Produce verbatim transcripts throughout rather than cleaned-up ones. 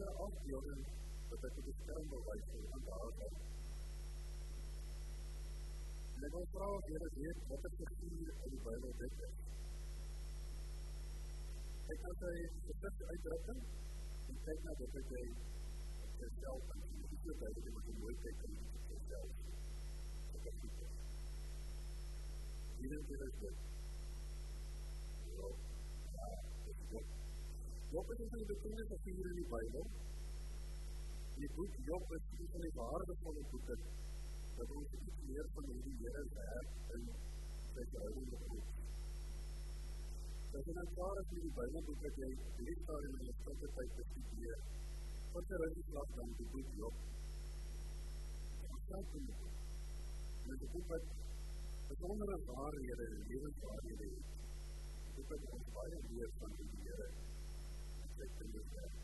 sekere afbeelding wat ek op die skerm wil wys en daar gaan. En ek wil vra of julle weet wat 'n figuur in die Bybel dit is. Kyk na sy spesifieke uitdrukking en kyk na wat hy op sy self en die Bybel Bybel wat hy mooi kyk en op sy self. Wat is dit? Wie dink jy is dit? Job. Ja, dit is Job. Job is een bekende figuur in die Bybel. Die boek Job is een van die waardevolle boeke dat ons iets meer van die Here werk in sy verhouding met God. As jy nou klaar is met die Bybelboek wat jy lees daar in die stilte tyd bestudeer, wat er is die slag dan die boek Job. Ons kyk in die boek. En die boek wat besondere waarhede en lewenswaarhede het. Die boek wat ons baie meer van die Here kyk in die werk.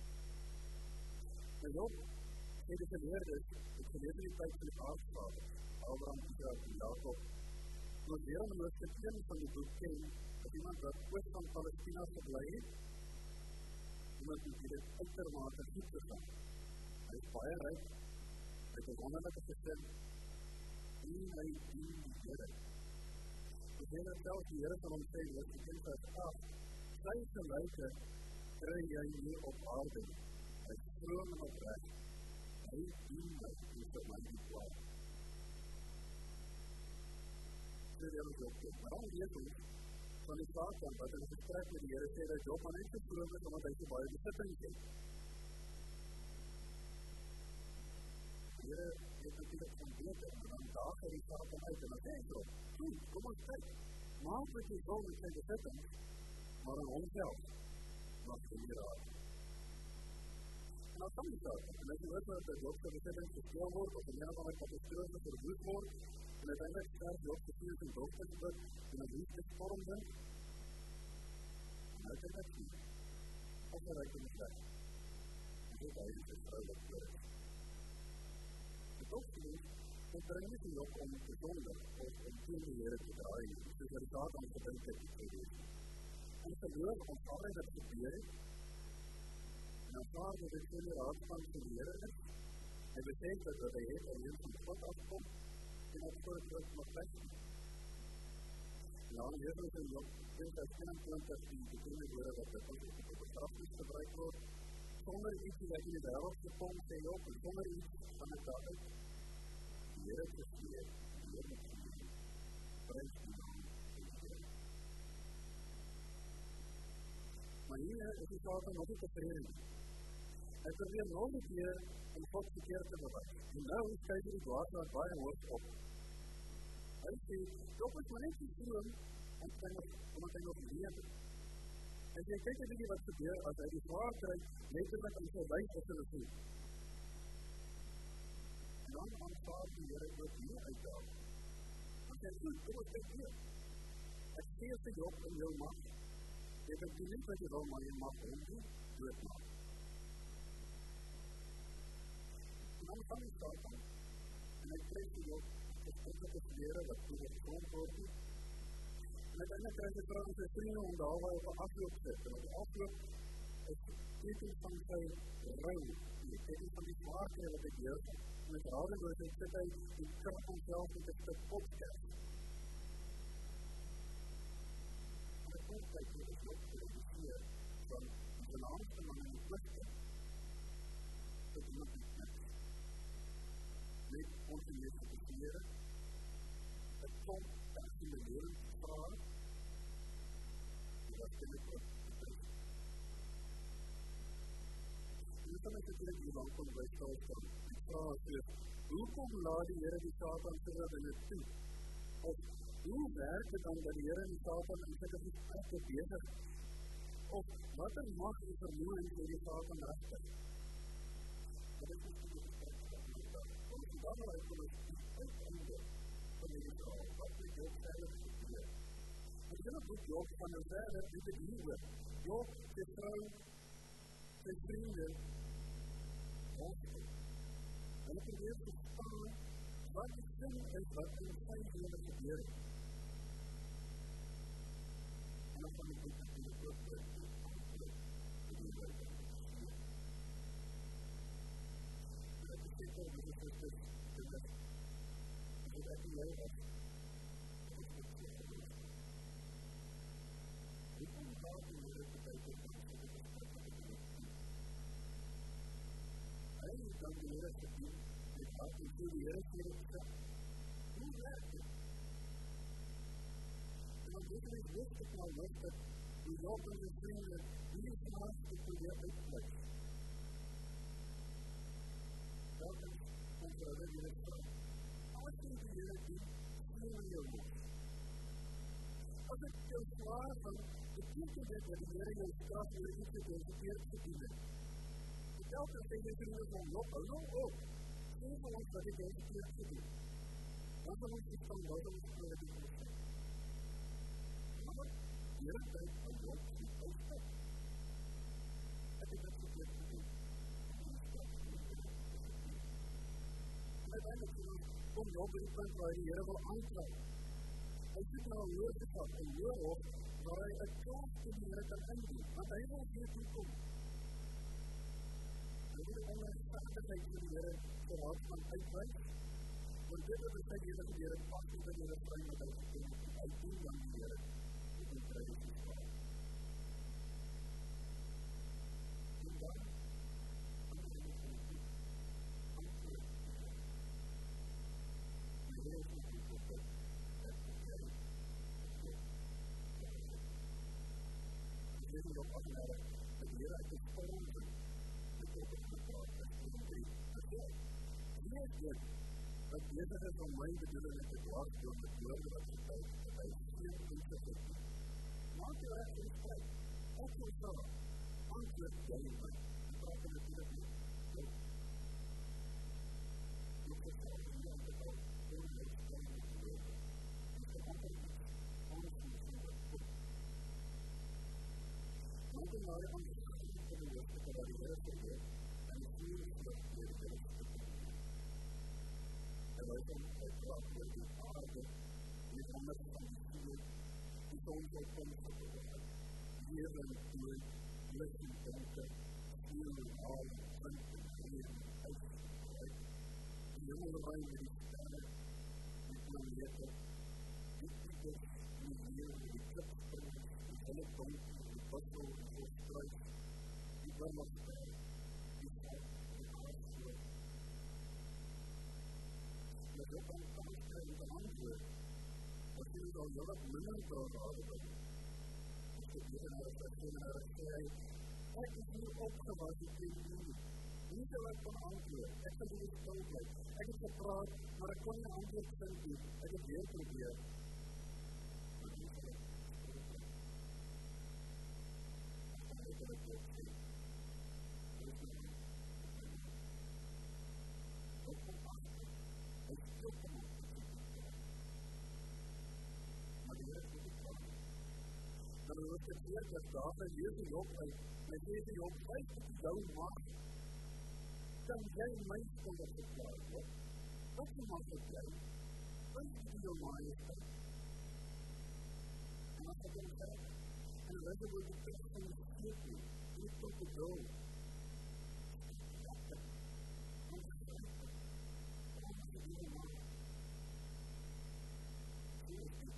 En Job, sê die geleerdes, het geleerd in die tyd van die aardsvaders, Abraham, Isaac en Jacob. En ons leer om in hoofstuk een van die boek ken, dat iemand wat ooit van Palestina gebly het, iemand die dit uitermate goed gegaan. Hy is baie ryk, hy het 'n wonderlike gesin, en hy dien die Here. Ons sê dat selfs die Here van hom sê, wat die kind uit af, sy gelyke kry jy nie op aarde. Hy is vroom en opreg. Hy dien my, en vir my die kwaad. Sê die Here op dit. Maar dan weet ons, van die Satan, wat in gesprek met die Here sê, dat Job maar net so vroom is, omdat hy so baie besittings het. Die Here het natuurlijk van beter, maar dan daag hy die Satan uit, en dan sê hy so, goed, kom ons kyk, maak wat jy wil met sy besittings, maar aan homself, mag jy nie raad. En dan kan die Satan, en as jy hoort dat Job sy besittings gesteel word, of in een of andere katastrofe verwoed word, en uiteindelik sterf Job gevoel in doofdesbid, en een liefde stormde, en uit en uit nie, of hy ruik in die slecht, en dit hy is vrouwelijk vloed. Het opgeloos, het bring nie die Job om te zonde, of om teen die Here te draai, soos hy die Satan gedink het te gewees. En sy geloof aanvaar hy dat gebeur het, en aanvaar dat dit geen raadstand van die Here is, hy besef dat wat hy het alleen van God afkom, en dat voor het terug mag weg. Nou, hier is in Job twintig eenentwintig die bekende woorde wat dit op die begrafenis gebruik word, sonder iets wat in die wêreld gekom, sê Job, en sonder iets van het dag uit, die Here het gesmeer, die Here het gesmeer, prys die naam van die Here. Maar hier is die Satan nog nie tevreden. Hy probeer nog een keer om God verkeer te bewys. En nou skryf hy die dwaasheid baie hoog op. Hy sê, Job is maar net so vroom, omdat hy nog lewe. En jy kyk een bietjie wat gebeur, as hy die zwaar krijg, letterlik in sy lijf op sy voet. En dan aanvaar die Here ook nie uitdaag. Want hy sê, kom ons kyk hier. Ek sê vir Job in jou mag, jy kan die nie wat jy wil, maar jy mag hom nie doodmaak. En dan gaan die Satan, en hy krijg die Job, gesprekelijke slere, wat toe op grond word nie. En uiteindelijk krijg hy trouwens sy vrienden om daar waar op een afloop sit. En op die afloop is teken van sy rouw, die teken van die zwaarkere wat ek deel. En met radeloos en sit hy die krap homself met een stuk popkers. En ek kom kijk hier is ook te realiseer van die genaamste man in die kwiste tot iemand die kniks. Met ons in deze begeere, het komt dat in de levensvraag, die wat in de kwist betreft. Nu kan ek natuurlijk die lang kom by stilstaan. Die vraag is, hoekom laat die Here die Satan sy dinge toe? Of hoe werk het dan dat die Here en die Satan in sulke gesprekke bezig? Of wat er mag en vermoeding vir die Satan regtig? Dit is nie die gesprek wat ons daar. Ons die dan uitkom is die uiteinde van die vraag. Wat moet Job verder gebeur? En die boek Job van nou verder die dit hier. Job, sy vrou, sy vriende, hoofd. En ek probeer verstaan wat die sin is wat in sy lewe gebeur. En dan van die boek die ook Jesus delivered. So that we all have we can talk in the Lord today to the I didn't come to the Lord to be the talking to the earth here itself. Who left it? You know, this is this to tell us that we open the thing that we can ask to forget this place. Darkness comes out of your son. I think the unity feeling your voice. As ik jou slaven, betekent dit dat die Here jou straf oor iets het om verkeerd te doen. Telkens sê jy vir ons om loop, hou op. Sê vir ons wat ek jou verkeerd te doen. Dan sal ons iets van wat ons verkeerd te doen. Maar, Here tyd van jou die uitstap. Ek het dit verkeerd te doen. En uiteindelijk kom jou by die punt waar die Here wil aanklag. Hy soek na een woordgevat, een woordhof, waar hy een klaag te die Here kan indien. Want hy wil hier toekom. Hy wil die onrechtvaardigheid van die Here verhaal van uitwijs. Want dit is sy Here die Here pas nie by die Here vrij wat hy gekom het. Hy doen dan die Here op die prijs die verhaal. En dan, dan is die politiek antwoord. Die Here is nie goed op dit. Ik weet niet of afnaren dat de Heer uit de volgende betrokken gepraat is in drie vertel. Wie is dit dat bezig is om mijn bedoelingen te dwars door met woorden wat ze tijd dat hij geen inzicht heeft. Maak je recht in strijd. Ook zo zo. Antwoord jij mij. Die praten natuurlijk niet. Goed. Goed geval in je aantal. Geen leefstelling met de woorden. Die is altijd iets anders dan goed. Want dan hou je aan de schijn van de woorden van waar die Heer verweert en die vuur is dat de Heer is gekomen. En wij zijn het kracht door die aarde, die anders van die vuur, die soms ook komstig worden. Hier en dood, licht en donker, vuur en haal, wind en regen, ijs en geluid. Die hemelruim met die sterren, die planeten, die pieters, die leeuwen, die klipspringers, die helle donker, Bussel en so struis, die bummelster, die vat, die aasvoer. Met dit aan kansje en te antwoord, as jy al jou wat minder doorhade ben. As jy hier en as jy en as sê, ek is hier opgewas, ek weet nie. Nie sal ek van antwoord, ek sal hier stil bly. Ek het gepraat, maar ek kon nie antwoord vind nie. Ek het weer probeer. Dan is het verkeerd dat David lees die Job uit, en sê die Job, wyk op jou mag, kan jy my skuldig verklaar word? Wat jy mag het jy? Wyk op jou majesteit. En as ek in sê, en weet jy wat die tekst van die steek nie, nie tot die doel. Ons skryf, ons die jou mag. So is die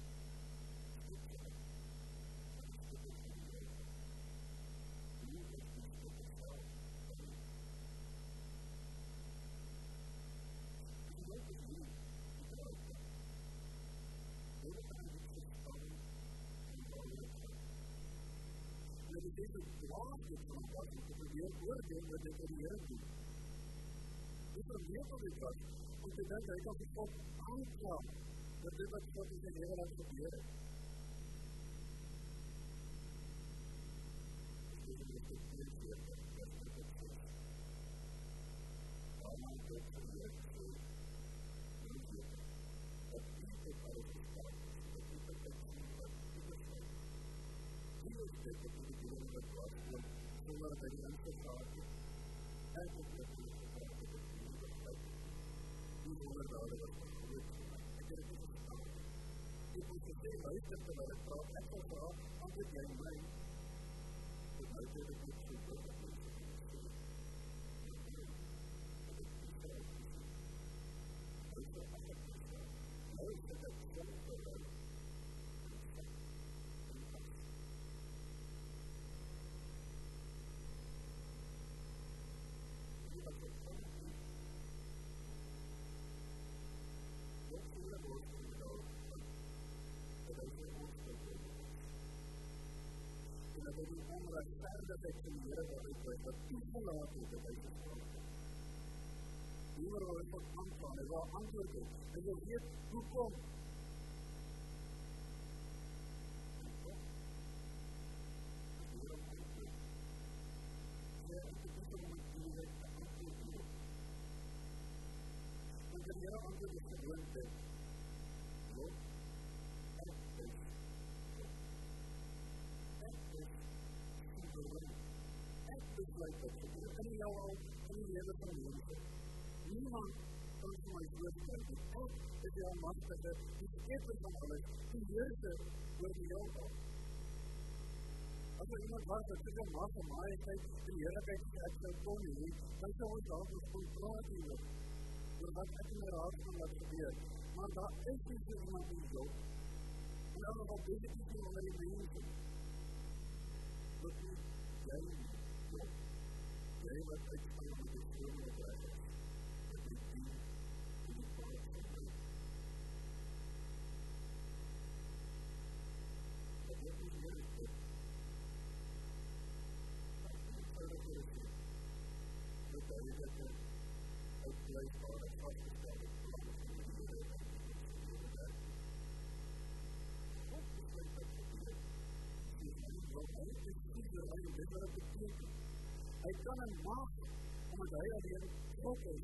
dit is een dwaas dit van wat om te probeer oordeel wat dit in die Heer doen. Dit verweet op die kast, om te denken, hy kan die God aanklaar, dat dit wat God in die Heer laat gebeur het. Dit is een beetje meer dan dat het het is. Daarna is het verweet so, en weet, dat nie tot alles gestaan is, dat nie tot het sien wat die besluit. Die is dit wat die bedoeling wat was, sonder dat hy die ingegaat het, en tot dit die gegaat het, dat die nie besluit het. Die wonderdade was van groot, ek het het nie gestaan. Ek moet gesê, luister terwyl ek praat, ek sal vraag, antwoord jy my, tot nou het ek niet so goed dat mense kan sê. Dat ek nie sê uitgesê. vir die onregverdigheid van die Here wat uitwys, wat toegelaat het dat hy gestaan het. Die Here wil God aanklaan, hy wil antwoord hê, hy wil weet, hoekom? Die Here antwoord is gewoon dit. Lot, ek is God. Ek is soewerein. Ek besluit wat gebeur. In jou al, in die lewe van mense. Niemand kan vir my voorstel. Ek is die almagtige, die skepper van alles, die heerser oor die heelal. As er iemand was wat soveel mag en majesteit en heerlikheid ek sou kon hê, dan sou ons dalk ons kon praat hieroor. Oor wat ek in my raad van wat gebeur. Maar daar is nie so iemand in die job. En dan nog al bezig is nie onder die mense. Wat nie, jy nie, job. Jy wat uitstaan met die vorm wat reg is. Met die dien en die paard van my. Wat dit nie meer is dit. Dat is nie eenvoudig vir die sê. Dat hy dit is. Uitblijfbaar en vastgestelde plannen van die Here en die Here werk. God besluit wat gebeur. Hy is nie wat hy is soewerein, dit wat het beteken. Hy kan en mag, omdat hy alleen God is.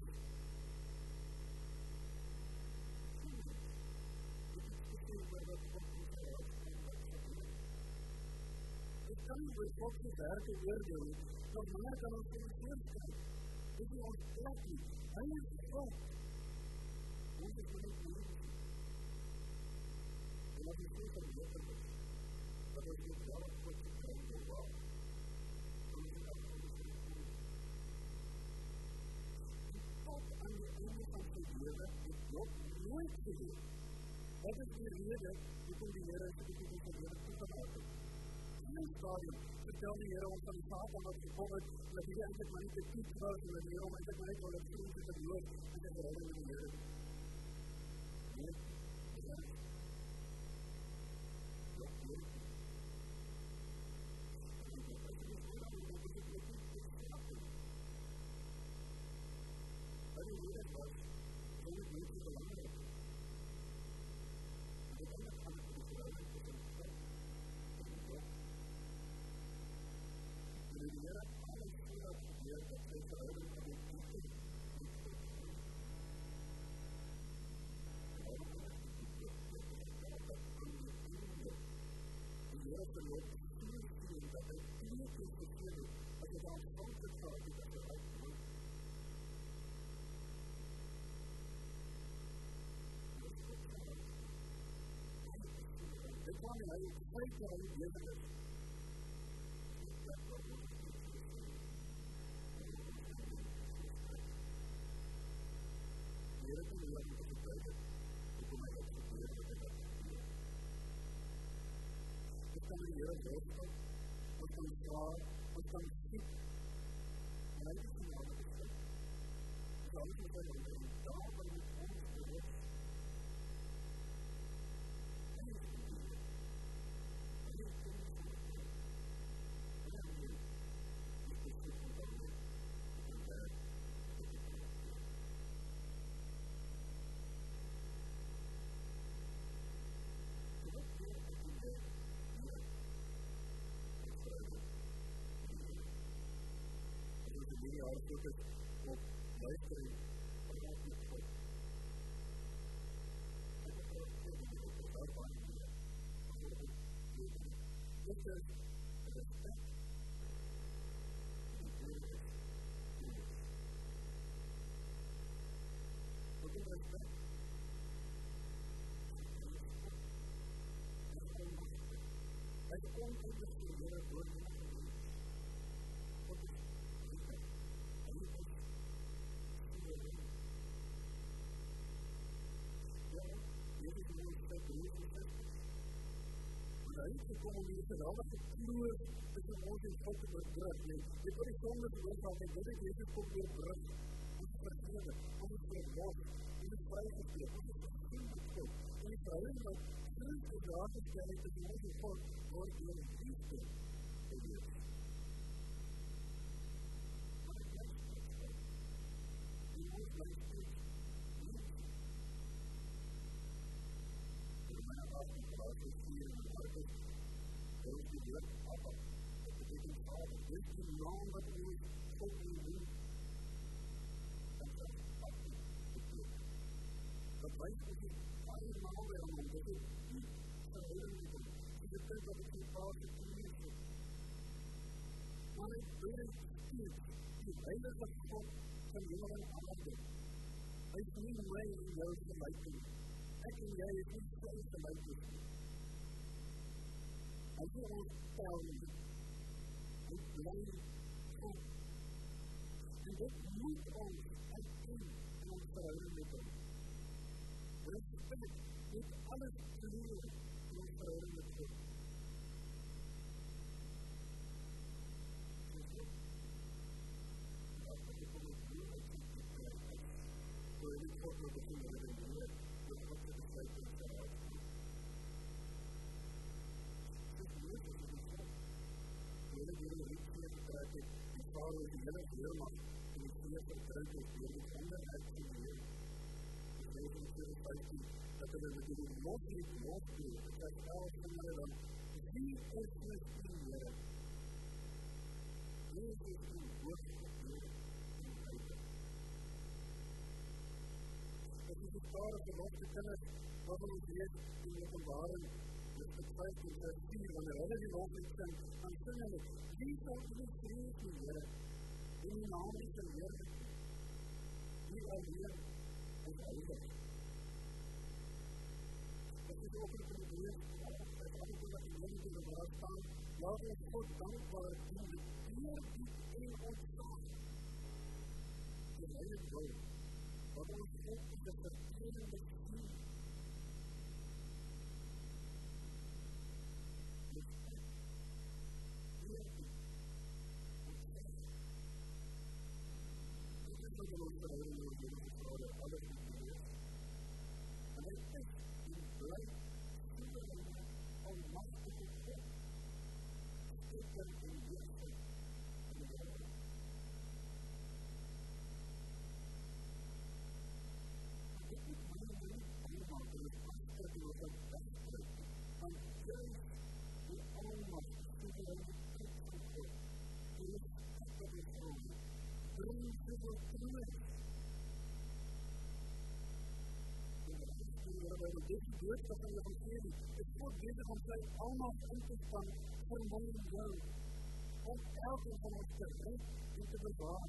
Dit is gesê waar wat God in sy hart en wat gebeur. Ek kan nie oor God se werke oordeel nie, maar wanneer kan ons vir die voorstel? Dit is ons plek nie. Hy is God. Ons is nie mense. En as jy so verweer is, dat ons nie daar God se kruis wil waak, dan is dit absoluut nie goed. Die God aan die einde van sy lewe het Job nooit gedoen. Dat is die rede hoekom die Here sy toekoms van lewe toegelaat het. In die stadium vertel die Here ons van die Satan wat gekom het, dat hy eintlik maar nie te kies was, en dat die Here om eintlik maar net wel het vriend te verloor, en sy verhouding met die Here. Nee, ja. Ja, nee. En die As jy die Here om dat jy dit net nie te slaap het. En die Here was, so dit nie te belangrijk. En dit eindelijk gaan het die verhouding te verhouding. En die Here alles voordat gebeur dat sy verhouding van die diepte niet goed is. En daarom is die diepte dat hy dat aan die einde die Here verloop stuur sien dat hy twee keer gegeven het as hy daar aanvankelijk gehad het dat hy uitgehoord. Dit kwam en hy het feit dat hy leven is. Die Here kan nie laat om te vertuig het, hoekom hy wat gebeur wat hy wat gebeur. Ons kan die Here worstel, ons kan slaap, ons kan skiet, en hy is nie naam besluit. Ons alles moet hy onder, en daar kan ons ons bewus. Hy is die Here. Hy is die Here. Hy is die Here. Hy is die Here. Die jaar focus op luistering en praat met God. Ek het praat met God, ek het daar baie meer. Dit is respect en tweede is toelis. Wat is respect? Hy is God. Hy is onmachtig. Hy is oneindig die Here door die mens. Wat is liefde? Hy is soewerein. Ja, dit is die mooiste drie van zestig. Maar hy het gekom om die geweldige kloof tussen ons en God te bebrug. Nee, dit wat die sonde veroorsaak het, dit het Jesus kom weer brug. Ons is vergewe, ons is verlos, ons is vrygespreek, ons is versoen met God. En die verhouding wat Christus daar gestel het tussen ons en God, word deur liefde for years. But it was not. He was very good. When I asked him about his fear and purpose, there was the word Papa. But the big father, this is wrong, but it was totally new. And that's Papa, the kid. But right with his fire now, there are no better feet. So I don't know. He depends on the two powers of community. Maar ik weet niet, die hele God van jongeren aanhouden. Hy is nie my en jou gelijk nie. Ek en jy is nie sy gelijk nie. Hy wil ons tel nie. Hy bly God. En dit moet ons uitkien in ons verhouding met hom. Respect moet alles leer in ons verhouding met God. So in die God wat begin met die leer, wat God te besluit in sy huis. Dit is leer as het is God. Toen ek hier in die rietsmeer getrek het, die vader is die hele weerman, en die veer vertrouwd is door die onderheid van die leer. Dus lees in tweede vijftien, dat hulle met die los niet los doen, en sy elf van hulle dan, wie is dus die Heere? Jezus is die woord van Heere in die huide. As die gestare verlofte kinders, wat ons weet in openbaring, is betreft in vers vier, wanneer hulle die loflied sing, dan sing hulle, wie sal die vrees die Heere, en die naam is die Heere, wie alleen is heilig. As die open van die Heer, as alles wat die Heer in die waar staan, laat ons God dankbaar doen, die Heer die in ons staan. Die heilig wil, wat ons God is die vertredende sien. Heer die, ons sê, dit is wat in ons verhouding met die Vader alles moet wees. En hy is die blyk soeverene, almachtige God. Steker en weerste in die wereld. Dit moet my nie eenmaal in die afskrikking of het afskrik, want juist die almacht soeverene God van God, die is achter die vrome, bring soveel kennis. By die derde boodskap van die evangelie is God bezig om sy almacht in te span vir my en jou, om elkeen van ons te red en te bewaar.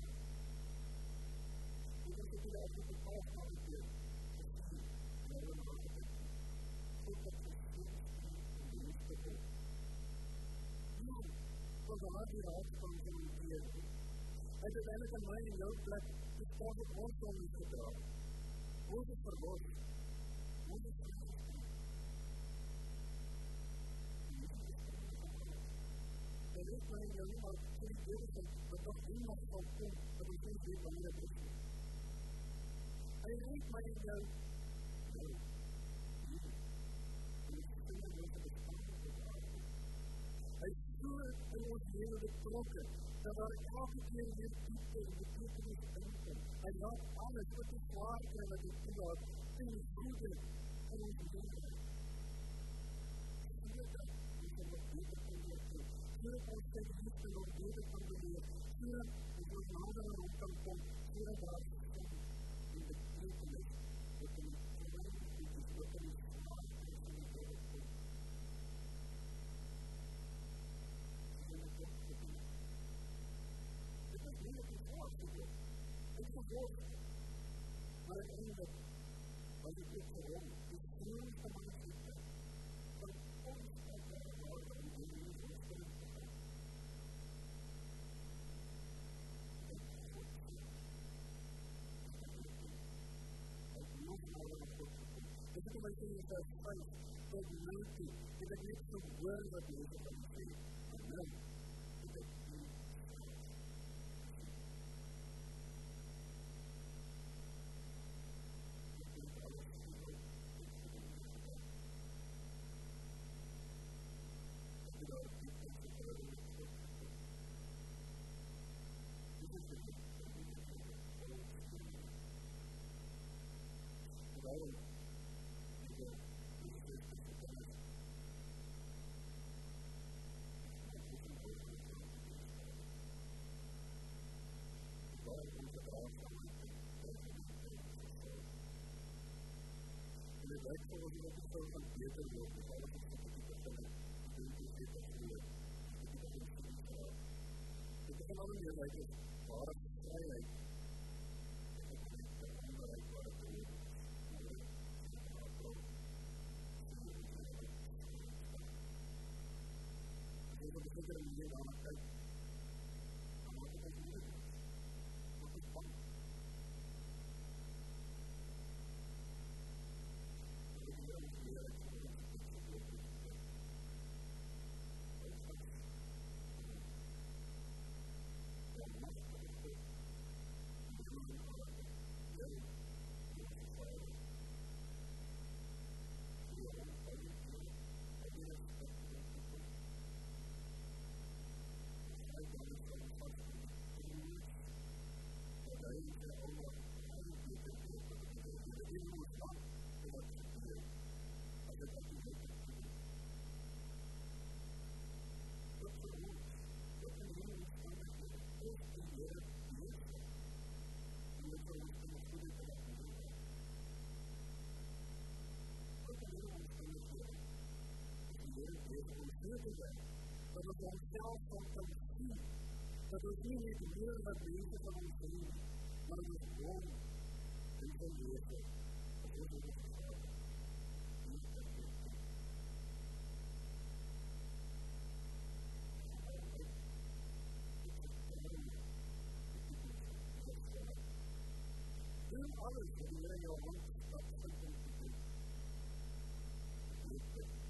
Dit is die afgelope paas na die keer, gesien, en hulle nagebied. God het gesien en die liefde God. Nou, van waar die raadspan van die keer, hy het uiteindelijk in my en jou plek die straf op ons om nie gedraag. Ons is verlos. Ons is verlos. Hy weet my en jou nie, maar vir die dood dat nog iemand sal kom, dat ons nie weet wanneer het is. Hy weet my en jou, nou, nie, en die sinne moet het bestaan op het aarde. Hy is so in ons leven betrokken, dat daar elke keer weer diepte en betekenis inkom. Hy laat alles wat die zwaar krijg wat hy toelaat, in die goede in ons leven. Zodat ons er nog beter kan worden. Zodat ons sy liefde nog beter kan beleef. Zodat ons nog nader aan hom kan kom. Zodat daar sin en betekenis wat in die klein en die wat in die zwaar krijg in die wereld kom. Dit is nie op die zwaar gekomen. Het is gevolgd. Maar uiteindelijk was het ook vir hom die grootste menselijkheid van ons wat daar waar in die leven ons terug te gaan. Dit is God sê. Hy het nog maar aan God gekom. Dit is om my sê in vers vyf tot nou toe, het ek net so hoor wat mense van my sê. En nou, het ek nie werk volgens die opgevuld van beter word, met alles wat sy die begin het, die doen die het afgeloor, die die begin sy die geraak. Dit is een ander meerheid is, waar is vryheid, en ek weet die onderheid waar het hoor, maar het is een aantal, die is een aantal, en dit is op zekere manier daarna kyk, dan maak het ons moeilijk, wat is bang, dat ons onszelf van kan zien, dat ons niet meer meer wat mensen van ons zien, maar dat ons gewoon en van leven, dat is wat ons gaat, niet dat we het doen. Doe alles wat je in jouw hand staat, om te doen.